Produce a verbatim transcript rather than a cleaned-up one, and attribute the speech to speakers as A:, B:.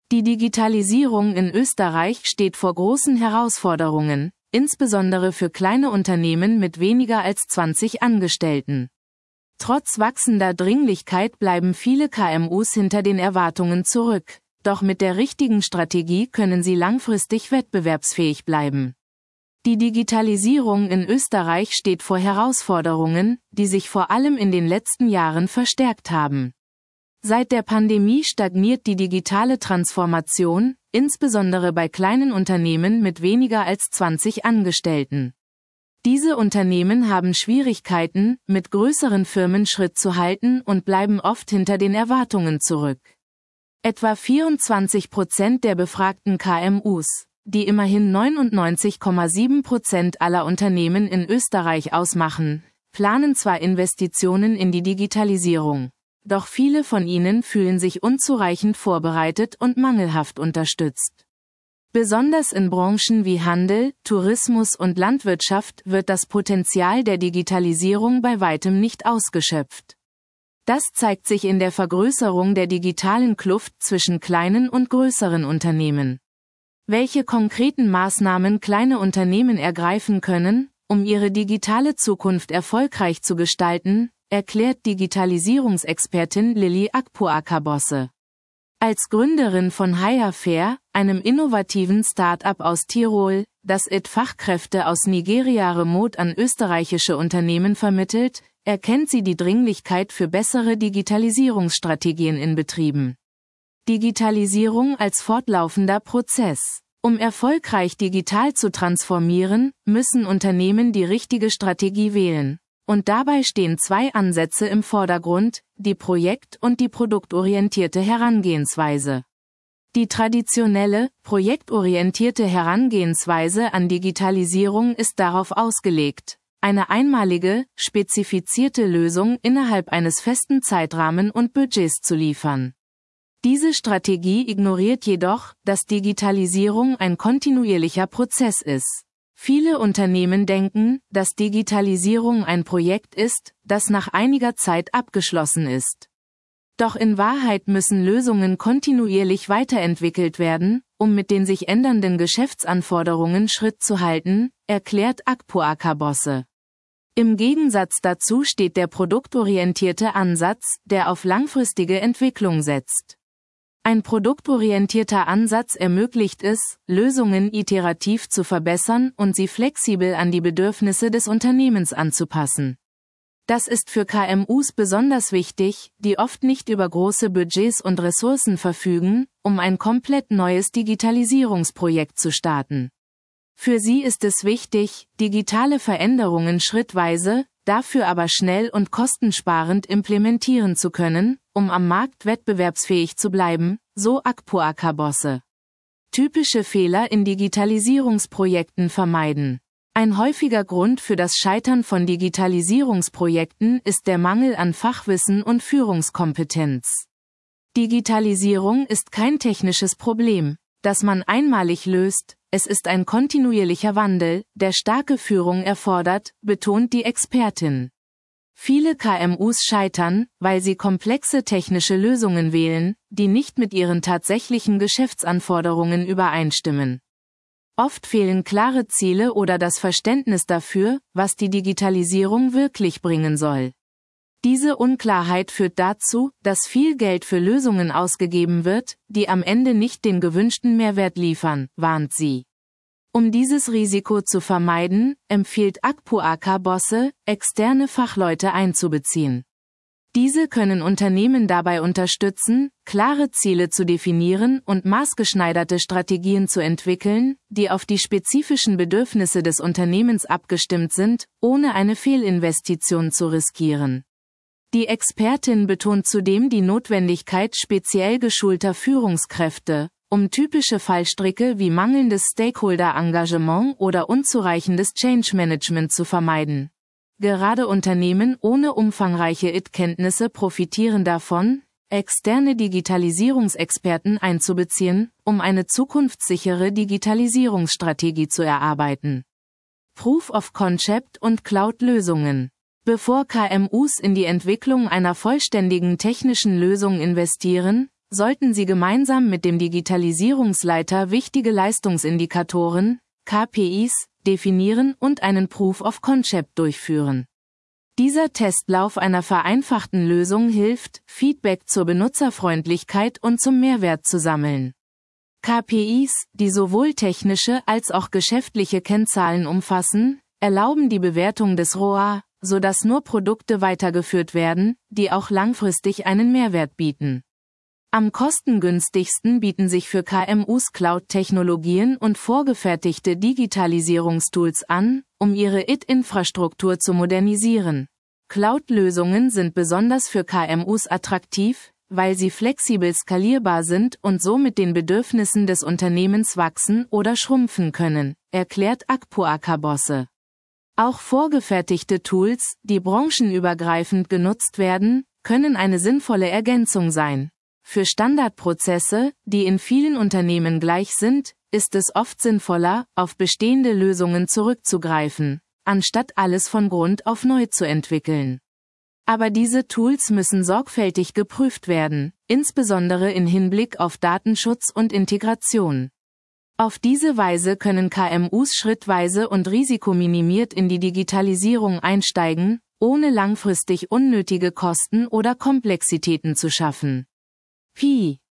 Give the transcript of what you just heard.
A: Die Digitalisierung in Österreich steht vor großen Herausforderungen, insbesondere für kleine Unternehmen mit weniger als zwanzig Angestellten. Trotz wachsender Dringlichkeit bleiben viele K M Us hinter den Erwartungen zurück, doch mit der richtigen Strategie können sie langfristig wettbewerbsfähig bleiben. Die Digitalisierung in Österreich steht vor Herausforderungen, die sich vor allem in den letzten Jahren verstärkt haben. Seit der Pandemie stagniert die digitale Transformation, insbesondere bei kleinen Unternehmen mit weniger als zwanzig Angestellten. Diese Unternehmen haben Schwierigkeiten, mit größeren Firmen Schritt zu halten und bleiben oft hinter den Erwartungen zurück. Etwa vierundzwanzig Prozent der befragten K M Us, die immerhin neunundneunzig Komma sieben Prozent aller Unternehmen in Österreich ausmachen, planen zwar Investitionen in die Digitalisierung, doch viele von ihnen fühlen sich unzureichend vorbereitet und mangelhaft unterstützt. Besonders in Branchen wie Handel, Tourismus und Landwirtschaft wird das Potenzial der Digitalisierung bei weitem nicht ausgeschöpft. Das zeigt sich in der Vergrößerung der digitalen Kluft zwischen kleinen und größeren Unternehmen. Welche konkreten Maßnahmen kleine Unternehmen ergreifen können, um ihre digitale Zukunft erfolgreich zu gestalten, erklärt Digitalisierungsexpertin Lilly Akpuakabosse. Als Gründerin von HireFair, einem innovativen Start-up aus Tirol, das I T-Fachkräfte aus Nigeria remote an österreichische Unternehmen vermittelt, erkennt sie die Dringlichkeit für bessere Digitalisierungsstrategien in Betrieben. Digitalisierung als fortlaufender Prozess. Um erfolgreich digital zu transformieren, müssen Unternehmen die richtige Strategie wählen. Und dabei stehen zwei Ansätze im Vordergrund, die projekt- und die produktorientierte Herangehensweise. Die traditionelle, projektorientierte Herangehensweise an Digitalisierung ist darauf ausgelegt, eine einmalige, spezifizierte Lösung innerhalb eines festen Zeitrahmen und Budgets zu liefern. Diese Strategie ignoriert jedoch, dass Digitalisierung ein kontinuierlicher Prozess ist. Viele Unternehmen denken, dass Digitalisierung ein Projekt ist, das nach einiger Zeit abgeschlossen ist. Doch in Wahrheit müssen Lösungen kontinuierlich weiterentwickelt werden, um mit den sich ändernden Geschäftsanforderungen Schritt zu halten, erklärt Akpuakabosse. Im Gegensatz dazu steht der produktorientierte Ansatz, der auf langfristige Entwicklung setzt. Ein produktorientierter Ansatz ermöglicht es, Lösungen iterativ zu verbessern und sie flexibel an die Bedürfnisse des Unternehmens anzupassen. Das ist für K M Us besonders wichtig, die oft nicht über große Budgets und Ressourcen verfügen, um ein komplett neues Digitalisierungsprojekt zu starten. Für sie ist es wichtig, digitale Veränderungen schrittweise, dafür aber schnell und kostensparend implementieren zu können, um am Markt wettbewerbsfähig zu bleiben, so Akpuakabosse. Typische Fehler in Digitalisierungsprojekten vermeiden. Ein häufiger Grund für das Scheitern von Digitalisierungsprojekten ist der Mangel an Fachwissen und Führungskompetenz. Digitalisierung ist kein technisches Problem, das man einmalig löst, es ist ein kontinuierlicher Wandel, der starke Führung erfordert, betont die Expertin. Viele K M Us scheitern, weil sie komplexe technische Lösungen wählen, die nicht mit ihren tatsächlichen Geschäftsanforderungen übereinstimmen. Oft fehlen klare Ziele oder das Verständnis dafür, was die Digitalisierung wirklich bringen soll. Diese Unklarheit führt dazu, dass viel Geld für Lösungen ausgegeben wird, die am Ende nicht den gewünschten Mehrwert liefern, warnt sie. Um dieses Risiko zu vermeiden, empfiehlt Akpuakabosse, externe Fachleute einzubeziehen. Diese können Unternehmen dabei unterstützen, klare Ziele zu definieren und maßgeschneiderte Strategien zu entwickeln, die auf die spezifischen Bedürfnisse des Unternehmens abgestimmt sind, ohne eine Fehlinvestition zu riskieren. Die Expertin betont zudem die Notwendigkeit speziell geschulter Führungskräfte, um typische Fallstricke wie mangelndes Stakeholder-Engagement oder unzureichendes Change-Management zu vermeiden. Gerade Unternehmen ohne umfangreiche I T-Kenntnisse profitieren davon, externe Digitalisierungsexperten einzubeziehen, um eine zukunftssichere Digitalisierungsstrategie zu erarbeiten. Proof of Concept und Cloud-Lösungen. Bevor K M Us in die Entwicklung einer vollständigen technischen Lösung investieren, sollten Sie gemeinsam mit dem Digitalisierungsleiter wichtige Leistungsindikatoren, K P Is, definieren und einen Proof of Concept durchführen. Dieser Testlauf einer vereinfachten Lösung hilft, Feedback zur Benutzerfreundlichkeit und zum Mehrwert zu sammeln. K P Is, die sowohl technische als auch geschäftliche Kennzahlen umfassen, erlauben die Bewertung des R O A, sodass nur Produkte weitergeführt werden, die auch langfristig einen Mehrwert bieten. Am kostengünstigsten bieten sich für K M Us Cloud-Technologien und vorgefertigte Digitalisierungstools an, um ihre I T-Infrastruktur zu modernisieren. Cloud-Lösungen sind besonders für K M Us attraktiv, weil sie flexibel skalierbar sind und so mit den Bedürfnissen des Unternehmens wachsen oder schrumpfen können, erklärt Akpoaka Bosse. Auch vorgefertigte Tools, die branchenübergreifend genutzt werden, können eine sinnvolle Ergänzung sein. Für Standardprozesse, die in vielen Unternehmen gleich sind, ist es oft sinnvoller, auf bestehende Lösungen zurückzugreifen, anstatt alles von Grund auf neu zu entwickeln. Aber diese Tools müssen sorgfältig geprüft werden, insbesondere in Hinblick auf Datenschutz und Integration. Auf diese Weise können K M Us schrittweise und risikominimiert in die Digitalisierung einsteigen, ohne langfristig unnötige Kosten oder Komplexitäten zu schaffen. P